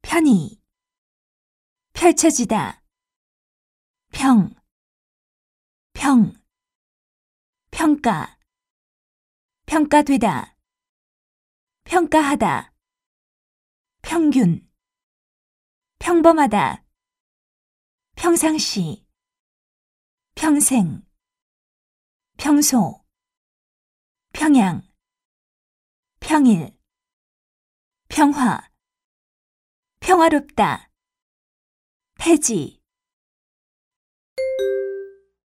편히, 펼쳐지다, 평, 평가, 평가되다, 평가하다, 평균, 평범하다, 평상시, 평생, 평소, 평양, 평일, 평화, 평화롭다, 폐지.